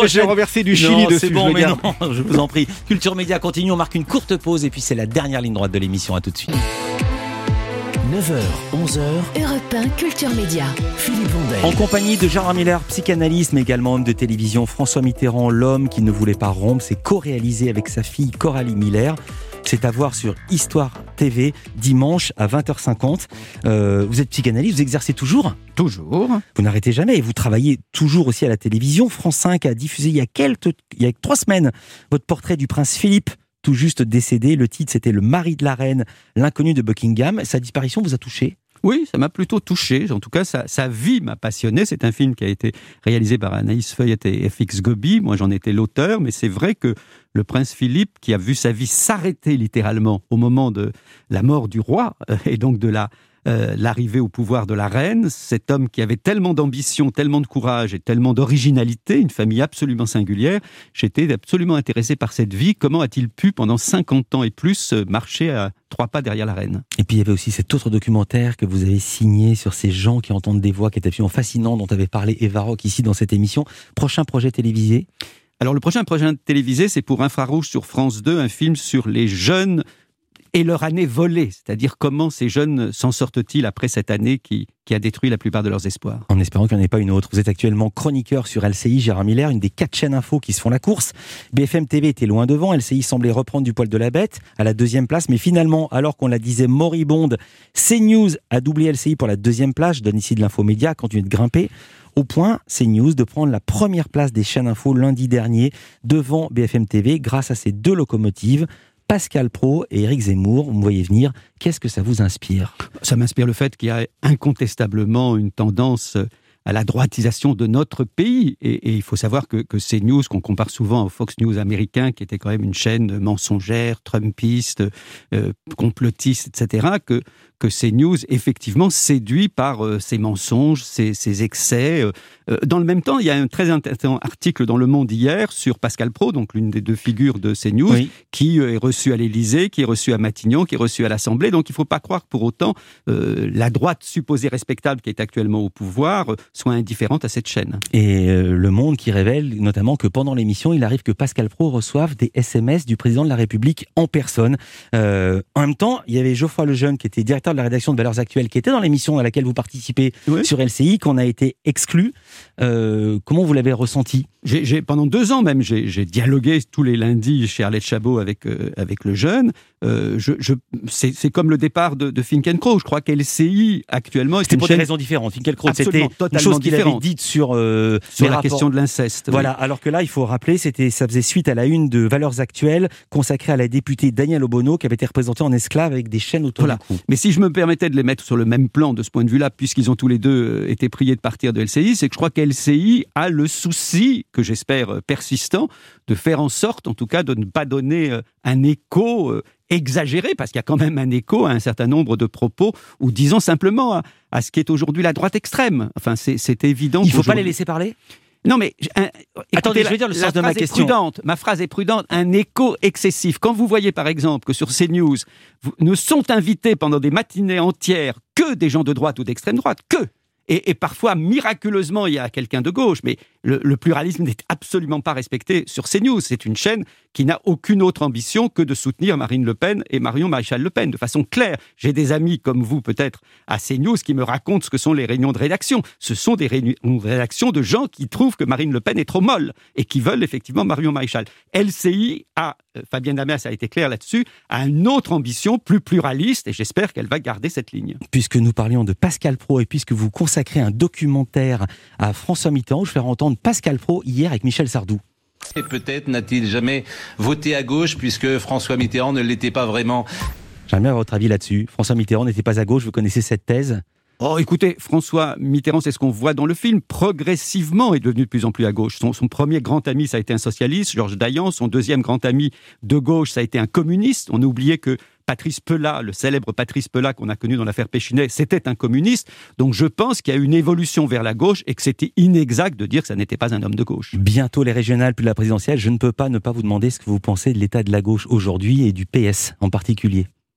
Speaker 3: prochaine.
Speaker 13: J'ai renversé du chili
Speaker 3: non,
Speaker 13: dessus.
Speaker 3: C'est bon,
Speaker 13: je
Speaker 3: mais
Speaker 13: garde.
Speaker 3: non, je vous en prie. Culture Média continue, on marque une courte pause et puis c'est la dernière ligne droite de l'émission. À tout de suite.
Speaker 1: neuf heures, onze heures, Europe un Culture Média. Philippe Vandel.
Speaker 3: En compagnie de Gérard Miller, psychanalyste, mais également homme de télévision, François Mitterrand, l'homme qui ne voulait pas rompre, c'est co-réalisé avec sa fille Coralie Miller. C'est à voir sur Histoire T V, dimanche à vingt heures cinquante. Euh, vous êtes psychanalyste, vous exercez toujours ?
Speaker 4: Toujours.
Speaker 3: Vous n'arrêtez jamais et vous travaillez toujours aussi à la télévision. France cinq a diffusé il y a, quelques, il y a trois semaines votre portrait du prince Philippe, tout juste décédé. Le titre, c'était Le mari de la reine, l'inconnu de Buckingham. Sa disparition vous a touché ?
Speaker 4: Oui, ça m'a plutôt touché. En tout cas, sa, sa vie m'a passionné. C'est un film qui a été réalisé par Anaïs Feuillette et F X Gobi. Moi, j'en étais l'auteur, mais c'est vrai que le prince Philippe, qui a vu sa vie s'arrêter littéralement au moment de la mort du roi, et donc de la Euh, l'arrivée au pouvoir de la reine, cet homme qui avait tellement d'ambition, tellement de courage et tellement d'originalité, une famille absolument singulière, j'étais absolument intéressé par cette vie. Comment a-t-il pu, pendant cinquante ans et plus, marcher à trois pas derrière la reine ?
Speaker 3: Et puis il y avait aussi cet autre documentaire que vous avez signé sur ces gens qui entendent des voix, qui est absolument fascinant, dont avait parlé Eva Rock ici dans cette émission. Prochain projet télévisé ?
Speaker 4: Alors le prochain projet télévisé, c'est pour Infrarouge sur France deux, un film sur les jeunes et leur année volée, c'est-à-dire comment ces jeunes s'en sortent-ils après cette année qui, qui a détruit la plupart de leurs espoirs.
Speaker 3: En espérant qu'il n'y en ait pas une autre. Vous êtes actuellement chroniqueur sur L C I, Gérard Miller, une des quatre chaînes info qui se font la course. B F M T V était loin devant, L C I semblait reprendre du poil de la bête, à la deuxième place, mais finalement, alors qu'on la disait moribonde, CNews a doublé L C I pour la deuxième place, je donne ici de l'info média, continue de grimper, au point, CNews, de prendre la première place des chaînes info lundi dernier, devant B F M T V, grâce à ces deux locomotives, Pascal Praud et Éric Zemmour. Vous me voyez venir, qu'est-ce que ça vous inspire ?
Speaker 4: Ça m'inspire le fait qu'il y a incontestablement une tendance à la droitisation de notre pays. Et, et il faut savoir que, que CNews, qu'on compare souvent au Fox News américain, qui était quand même une chaîne mensongère, trumpiste, euh, complotiste, et cetera, que, que CNews, effectivement, séduit par euh, ses mensonges, ses, ses excès. Euh, dans le même temps, il y a un très intéressant article dans Le Monde hier sur Pascal Praud, donc l'une des deux figures de CNews, oui. qui est reçue à l'Élysée, qui est reçue à Matignon, qui est reçue à l'Assemblée. Donc il ne faut pas croire que pour autant euh, la droite supposée respectable qui est actuellement au pouvoir soit indifférente à cette chaîne.
Speaker 3: Et euh, Le Monde qui révèle notamment que pendant l'émission, il arrive que Pascal Praud reçoive des S M S du président de la République en personne. Euh, en même temps, il y avait Geoffroy Lejeune, qui était directeur de la rédaction de Valeurs Actuelles, qui était dans l'émission à laquelle vous participez oui. sur L C I, qu'on a été exclu. Euh, comment vous l'avez ressenti ?
Speaker 4: j'ai, j'ai, Pendant deux ans même, j'ai, j'ai dialogué tous les lundis chez Arlette Chabot avec, euh, avec Lejeune. Euh, je, je, c'est, c'est comme le départ de, de Finkielkraut. Je crois qu'L C I, actuellement...
Speaker 3: C'était pour
Speaker 4: chaîne...
Speaker 3: des raisons différentes. Finkielkraut, c'était une chose qu'il avait dite sur, euh,
Speaker 4: sur la
Speaker 3: rapports.
Speaker 4: question de l'inceste.
Speaker 3: Voilà,
Speaker 4: oui.
Speaker 3: alors que là, il faut rappeler, c'était, ça faisait suite à la une de Valeurs Actuelles, consacrée à la députée Danielle Obono, qui avait été représentée en esclave avec des chaînes autour
Speaker 4: voilà.
Speaker 3: du cou.
Speaker 4: Mais si je me permettais de les mettre sur le même plan de ce point de vue-là, puisqu'ils ont tous les deux été priés de partir de L C I, c'est que je crois qu'L C I a le souci, que j'espère persistant, de faire en sorte, en tout cas, de ne pas donner un écho exagéré, parce qu'il y a quand même un écho à un certain nombre de propos, ou disons simplement à, à ce qui est aujourd'hui la droite extrême. Enfin, c'est, c'est évident.
Speaker 3: Il ne faut pas les laisser parler ?
Speaker 4: Non, mais... Un,
Speaker 3: Attendez, écoutez, je vais dire le sens de ma question.
Speaker 4: Prudente, ma phrase est prudente, un écho excessif. Quand vous voyez, par exemple, que sur CNews, vous, ne sont invités pendant des matinées entières que des gens de droite ou d'extrême droite, que... Et, et parfois, miraculeusement, il y a quelqu'un de gauche, mais le, le pluralisme n'est absolument pas respecté sur CNews. C'est une chaîne qui n'a aucune autre ambition que de soutenir Marine Le Pen et Marion Maréchal Le Pen, de façon claire. J'ai des amis comme vous, peut-être, à CNews, qui me racontent ce que sont les réunions de rédaction. Ce sont des réunions de rédaction de gens qui trouvent que Marine Le Pen est trop molle et qui veulent effectivement Marion Maréchal. L C I a, euh, Fabienne Damas a été claire là-dessus, a une autre ambition plus pluraliste, et j'espère qu'elle va garder cette ligne.
Speaker 3: Puisque nous parlions de Pascal Praud et puisque vous consacrez un documentaire à François Mitterrand, je vais entendre Pascal Praud hier avec Michel Sardou.
Speaker 14: Et peut-être n'a-t-il jamais voté à gauche puisque François Mitterrand ne l'était pas vraiment.
Speaker 3: J'aimerais bien votre avis là-dessus. François Mitterrand n'était pas à gauche, vous connaissez cette thèse ?
Speaker 4: Oh, écoutez, François Mitterrand, c'est ce qu'on voit dans le film, progressivement est devenu de plus en plus à gauche. Son, son premier grand ami, ça a été un socialiste, Georges Dayan. Son deuxième grand ami de gauche, ça a été un communiste. On a oublié que Patrice Pelat, le célèbre Patrice Pelat qu'on a connu dans l'affaire Péchinet, c'était un communiste. Donc je pense qu'il y a une évolution vers la gauche et que c'était inexact de dire que ça n'était pas un homme de gauche.
Speaker 3: Bientôt les régionales, puis la présidentielle. Je ne peux pas ne pas vous demander ce que vous pensez de l'état de la gauche aujourd'hui et du P S en particulier.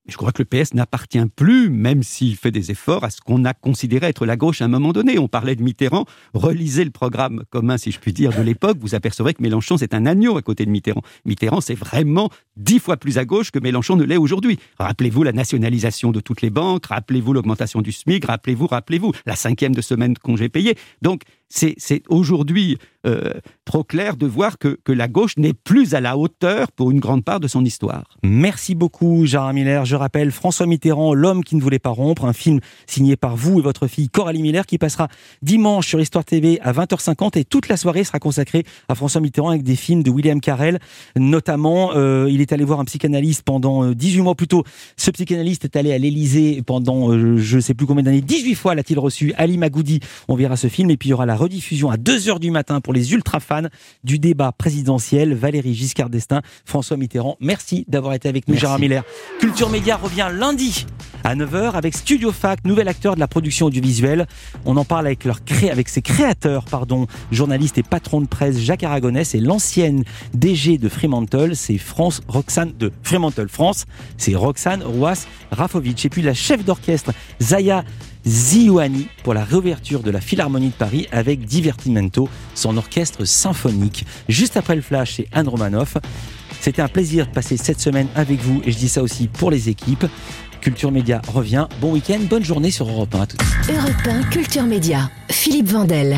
Speaker 4: Je crois que le P S n'appartient plus, même s'il fait des efforts, à ce qu'on a considéré être la gauche à un moment donné. On parlait de Mitterrand, relisez le programme commun, si je puis dire, de l'époque, vous apercevrez que Mélenchon, c'est un agneau à côté de Mitterrand. Mitterrand, c'est vraiment dix fois plus à gauche que Mélenchon ne l'est aujourd'hui. Rappelez-vous la nationalisation de toutes les banques, rappelez-vous l'augmentation du SMIC, rappelez-vous, rappelez-vous, la cinquième de semaine de congés payés. Donc, c'est, c'est aujourd'hui euh, trop clair de voir que, que la gauche n'est plus à la hauteur pour une grande part de son histoire.
Speaker 3: Merci beaucoup, Gérard Miller. Je rappelle François Mitterrand, l'homme qui ne voulait pas rompre, un film signé par vous et votre fille Coralie Miller qui passera dimanche sur Histoire T V à vingt heures cinquante et toute la soirée sera consacrée à François Mitterrand avec des films de William Carell. Notamment, euh, il est allé voir un psychanalyste pendant euh, dix-huit mois plus tôt. Ce psychanalyste est allé à l'Élysée pendant euh, je ne sais plus combien d'années. dix-huit fois l'a-t-il reçu. Ali Magoudi, on verra ce film. Et puis il y aura la rediffusion à deux heures du matin pour les ultra fans du débat présidentiel. Valéry Giscard d'Estaing, François Mitterrand. Merci d'avoir été avec nous,
Speaker 4: Merci.
Speaker 3: Gérard Miller. Culture Média revient lundi à neuf heures avec Studio Fact, nouvel acteur de la production audiovisuelle. On en parle avec, leur cré... avec ses créateurs, pardon, journaliste et patron de presse Jacques Aragonès et l'ancienne D G de Fremantle, c'est France Roxane de Fremantle France, c'est Roxane Roas-Rafovitch. Et puis la chef d'orchestre Zaya Ziouani pour la réouverture de la Philharmonie de Paris avec Divertimento, son orchestre symphonique. Juste après le flash, c'est Anne Romanoff. C'était un plaisir de passer cette semaine avec vous et je dis ça aussi pour les équipes. Culture Média revient. Bon week-end, bonne journée sur Europe un. À tous.
Speaker 1: Europe un Culture Média. Philippe Vandel.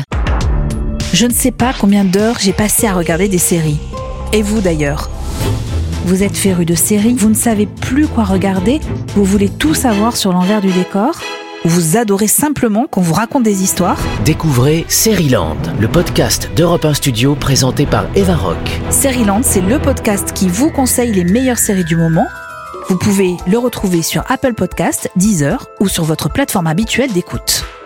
Speaker 15: Je ne sais pas combien d'heures j'ai passé à regarder des séries. Et vous d'ailleurs ? Vous êtes féru de séries, vous ne savez plus quoi regarder, vous voulez tout savoir sur l'envers du décor ? Ou vous adorez simplement qu'on vous raconte des histoires ?
Speaker 1: Découvrez Seriland, le podcast d'Europe un Studio présenté par Eva Rock.
Speaker 15: Seriland, c'est le podcast qui vous conseille les meilleures séries du moment. Vous pouvez le retrouver sur Apple Podcasts, Deezer ou sur votre plateforme habituelle d'écoute.